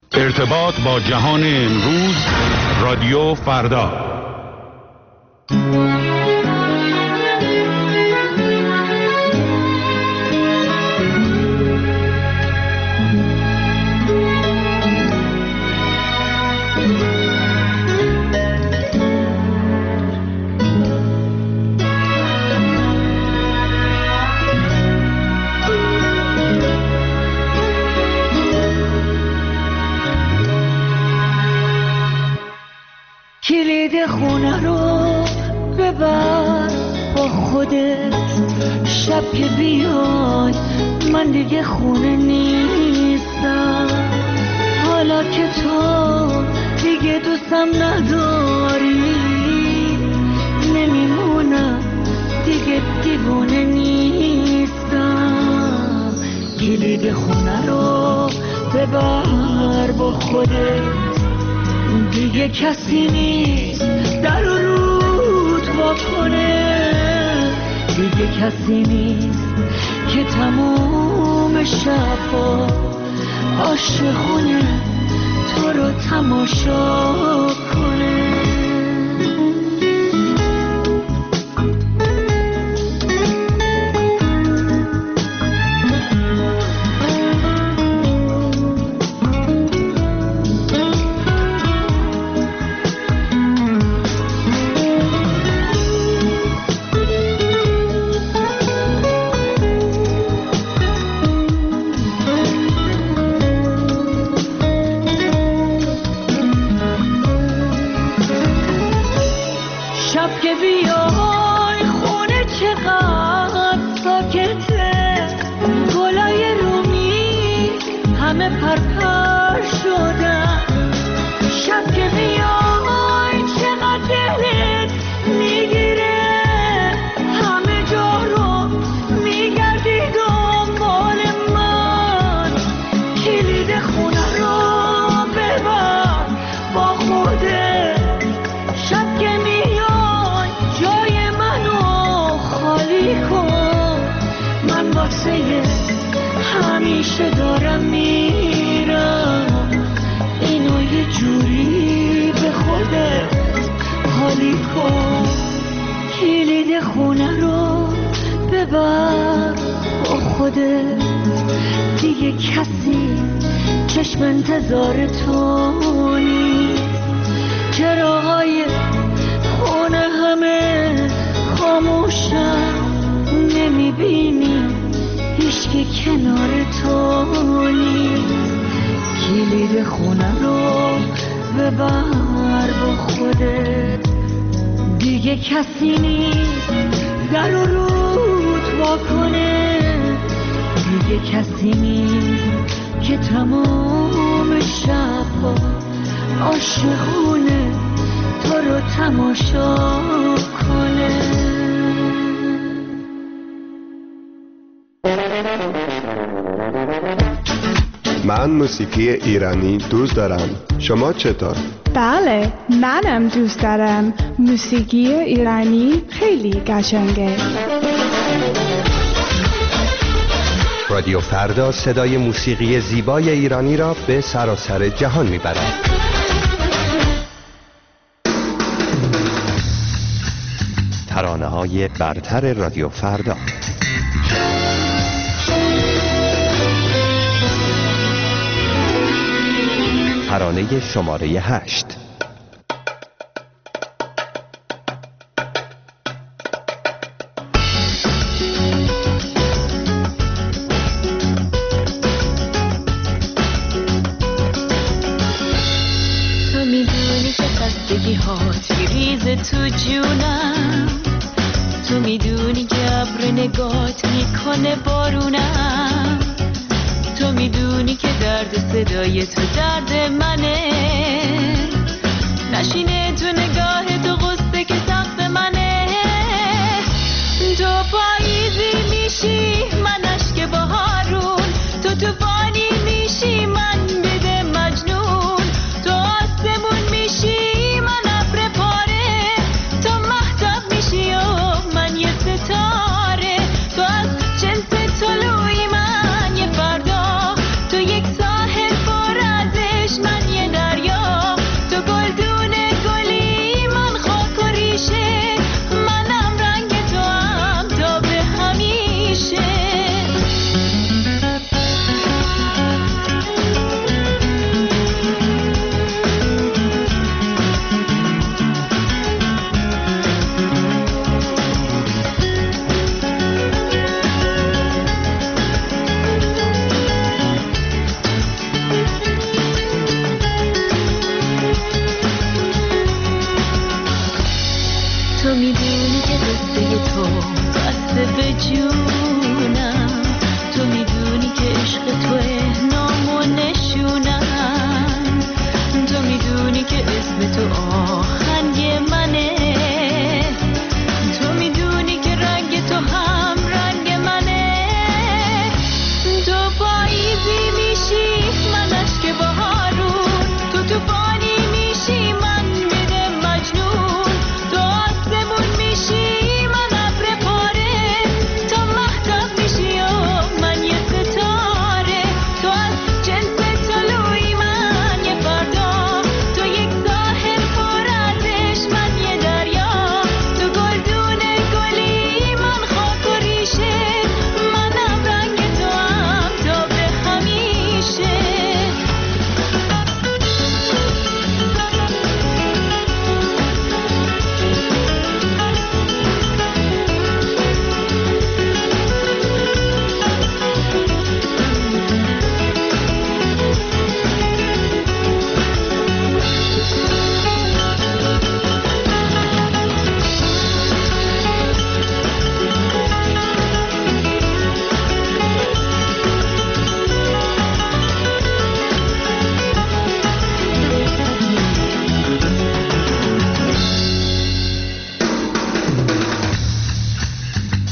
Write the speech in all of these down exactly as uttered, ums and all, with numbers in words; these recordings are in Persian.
ارتباط با جهان امروز، رادیو فردا. کلید خونه رو ببر با خودت، شب که بیای من دیگه خونه نیستم. حالا که تو دیگه دوستم نداری، نمیمونم دیگه دیوونه نیستم. کلید خونه رو ببر با خودت، دیگه کسی نیست در و رود وا کنه. دیگه کسی نیست که تموم شبا عاشقونه تو رو تماشا کنه. همیشه دارم میرم، اینو یه جوری به خودت حالی کن. کلید خونه رو ببر با خودت، دیگه کسی چشم انتظار تو نیست. چراغای خونه همه خاموشن، نمیبینی هیچ که کنار تو نیست. کلید خونه رو ببر با خودت، دیگه کسی نیست در و رود وا کنه. دیگه کسی نیست که تمام شبا عاشقونه تو رو تماشا کنه. من موسیقی ایرانی دوست دارم. شما چطور؟ بله، منم دوست دارم. موسیقی ایرانی خیلی قشنگه. رادیو فردا صدای موسیقی زیبای ایرانی را به سراسر جهان میبرد. ترانه‌های برتر رادیو فردا. ترانه شماره هشت. تو میدونی که خستگی هات میریزه تو جونم، تو میدونی که ابر نگات میکنه بارونم، تو میدونی که درد صدای تو درد منه، نشینه تو نگاه تو غصه که سقف منه. تو پاییزی میشی من اشک بهارون، تو توفانی میشی من بده مجنون، تو آسمون میشی من ابر پاره، تو مهتاب میشی و من یه ستاره، تو از جنس طلوعی من یه فردا، تو یک ساحل پر از عشق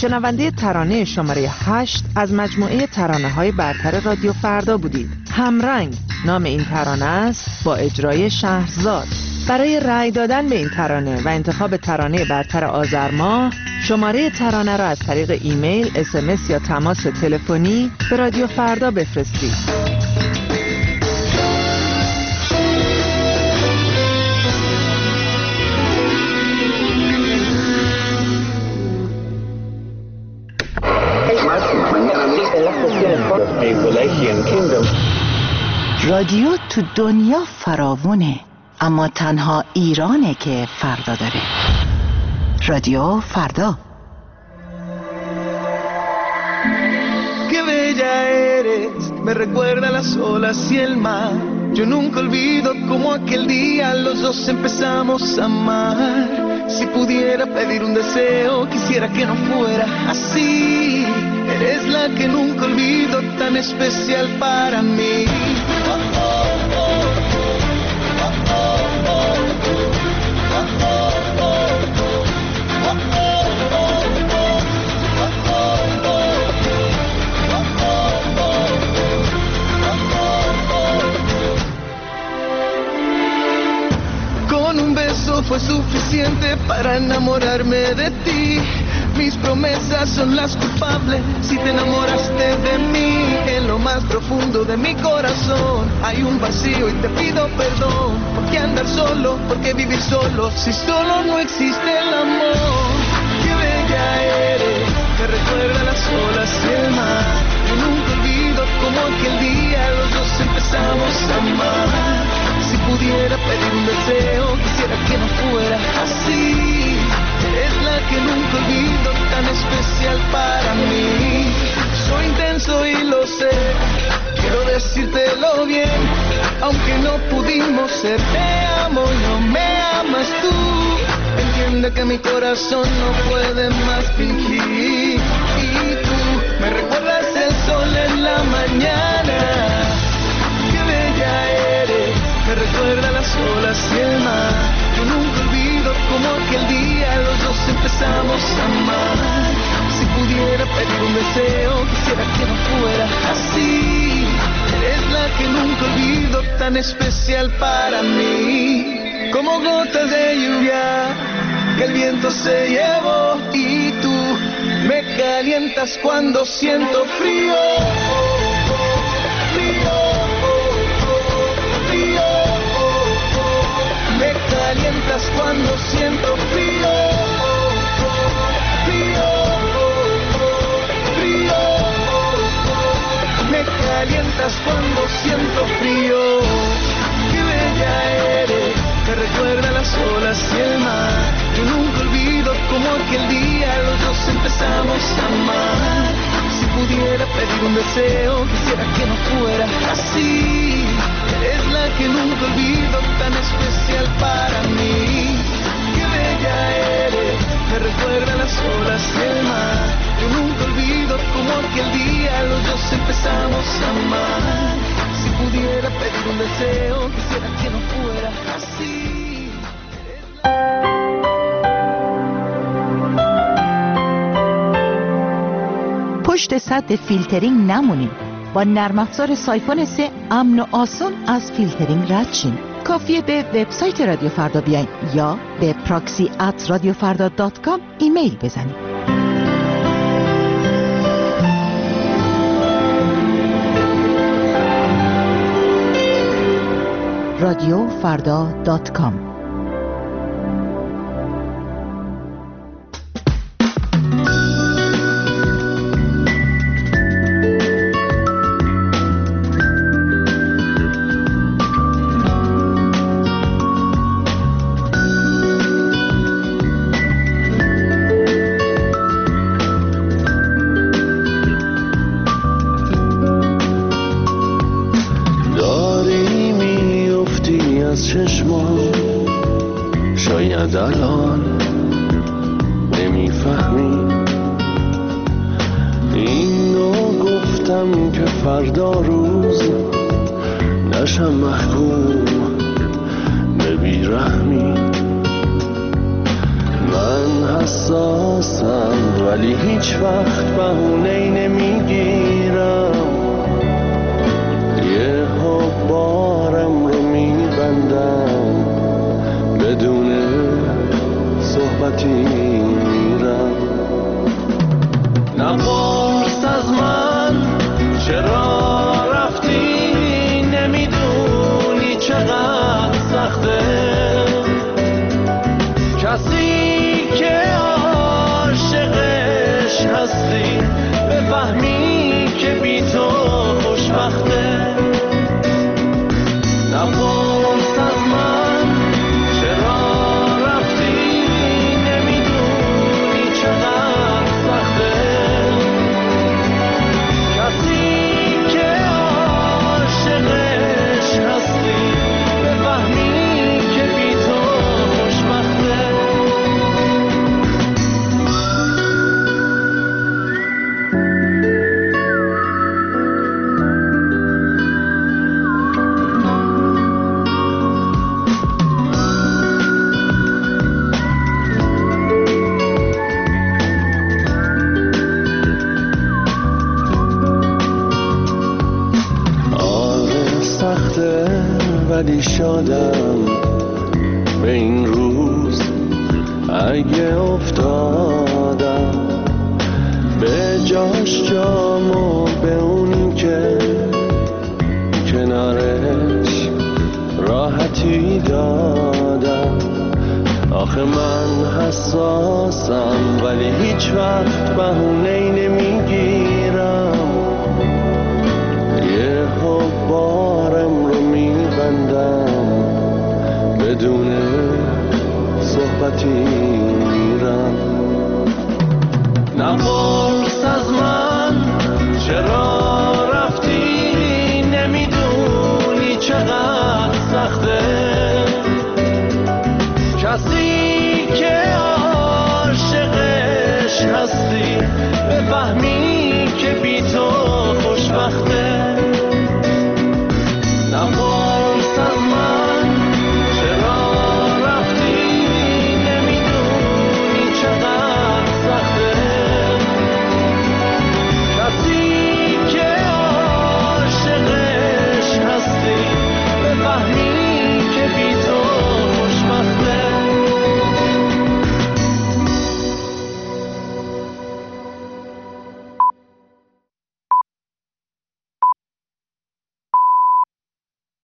شنونده ترانه شماره هشت از مجموعه ترانه‌های برتر رادیو فردا بودید. همرنگ نام این ترانه است با اجرای شهرزاد. برای رأی دادن به این ترانه و انتخاب ترانه برتر آذر ماه، شماره ترانه را از طریق ایمیل، اس ام اس یا تماس تلفنی به رادیو فردا بفرستید. رادیو تو دنیا فراوونه، اما تنها ایرانه که فردا داره. رادیو فردا. Qué bella eres, me recuerda las olas y el mar. Yo nunca olvido como aquel día los dos empezamos a amar. Si pudiera pedir un deseo, quisiera que no fuera así. Eres la que nunca olvido, tan especial para mí. Con un beso fue suficiente para enamorarme de ti. Mis promesas son las culpables si te enamoraste de mí. En lo más profundo de mi corazón hay un vacío y te pido perdón. ¿Por qué andar solo? ¿Por qué vivir solo? Si solo no existe el amor. Qué bella eres, me recuerda las olas y el mar. Yo nunca olvido como aquel día los dos empezamos a amar. Si pudiera pedir un deseo, quisiera que no fuera así. Eres la que nunca olvido, tan especial para mí. Soy intenso y lo sé, quiero decírtelo bien. Aunque no pudimos ser, te amo y no me amas tú. Entiende que mi corazón no puede más fingir. Y tú me recuerdas el sol en la mañana. Qué bella eres, me recuerda las olas y el mar. Yo nunca olvido como aquel día los dos empezamos a amar. Si pudiera pedir un deseo, quisiera que no fuera así. Eres la que nunca olvido, tan especial para mí. Como gotas de lluvia que el viento se llevó. Y tú me calientas cuando siento frío. Frío. Me calientas cuando siento frío, frío, frío. Me calientas cuando siento frío. Qué bella eres, me recuerda las olas y el mar. Yo nunca olvido como aquel día los dos empezamos a amar. Si pudiera pedir un deseo, quisiera que no fuera así. Eres la que nunca olvido, tan especial para mí. Qué bella eres, me recuerda las olas y el mar. Yo nunca olvido como aquel día los dos empezamos a amar. Si pudiera pedir un deseo, quisiera que no fuera así. پشت سد فیلترینگ نمونید. با نرم افزار سایفون سه امن و آسان از فیلترینگ رد شین. کافیه به وبسایت رادیو فردا بیاین یا به پراکسی ات رادیو فردا دات کام ایمیل بزنید. رادیو فردا دات کام. من حساسم ولی هیچ وقت بهونه‌ای نمیگیرم، یه بارم رو میبندم بدون صحبتی میرم. نپرس از من چرا رفتی، نمیدونی چقدر سخته کسی که عاشقش هستی بفهمی که بی تو خوشبخته. نپرس از من چرا رفتی، نمیدونی چقدر سخته کسی که عاشقش هستی بفهمی که بی تو خوشبخته. ولی شادم به این روز اگه افتادم به جاش جامو به اونی که کنارش راحتی دادم. آخه من حساسم ولی هیچ وقت بهونه‌ای نمیگیرم، یه بارم رو میبندم بدون صحبتی میرم. نپرس از من چرا رفتی، نمیدونی چقدر سخته کسی که عاشقش هستی بفهمی که بی تو خوشبخته.